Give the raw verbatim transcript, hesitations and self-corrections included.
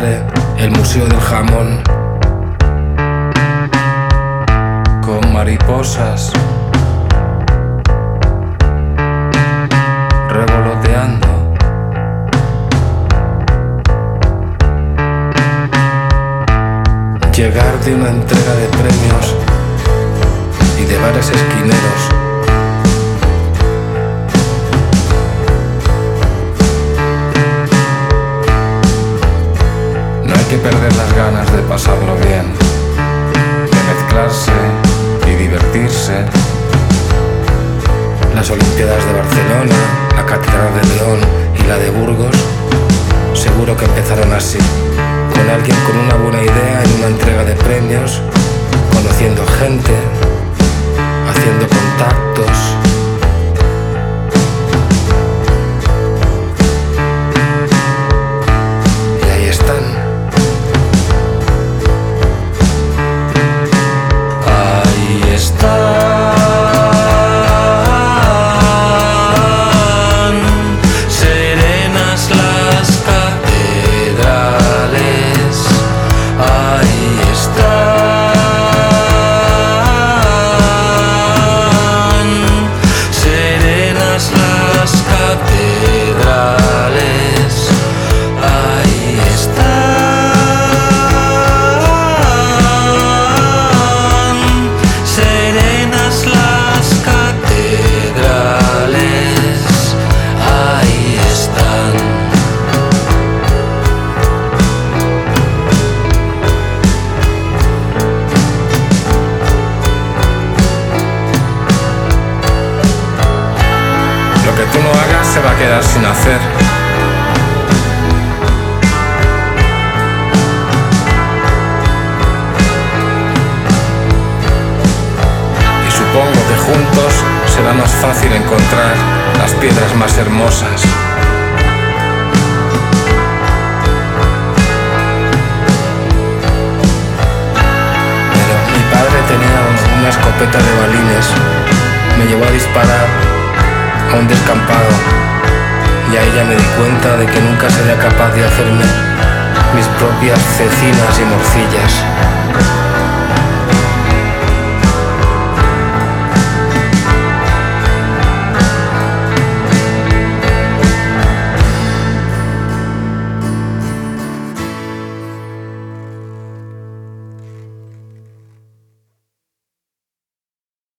padre el Museo del Jamón, con mariposas revoloteando. Llegar de una entrega de premios y de bares esquineros. No hay que perder las ganas de pasarlo bien, de mezclarse y divertirse. Las Olimpiadas de Barcelona, la Catedral de León y la de Burgos, seguro que empezaron así, con alguien con una buena idea en una entrega de premios, conociendo gente, haciendo contactos. Y ahí están. Ahí están. Serenas las catedrales. Ahí están. Serenas las catedrales. Ahí están. Serenas las catedrales. Ahí están. Lo que tú no hagas se va a quedar sin hacer. Y supongo que juntos será más fácil encontrar las piedras más hermosas. Pero mi padre tenía una escopeta de balines. Me llevó a disparar a un descampado y ahí ya me di cuenta de que nunca sería capaz de hacerme mis propias cecinas y morcillas.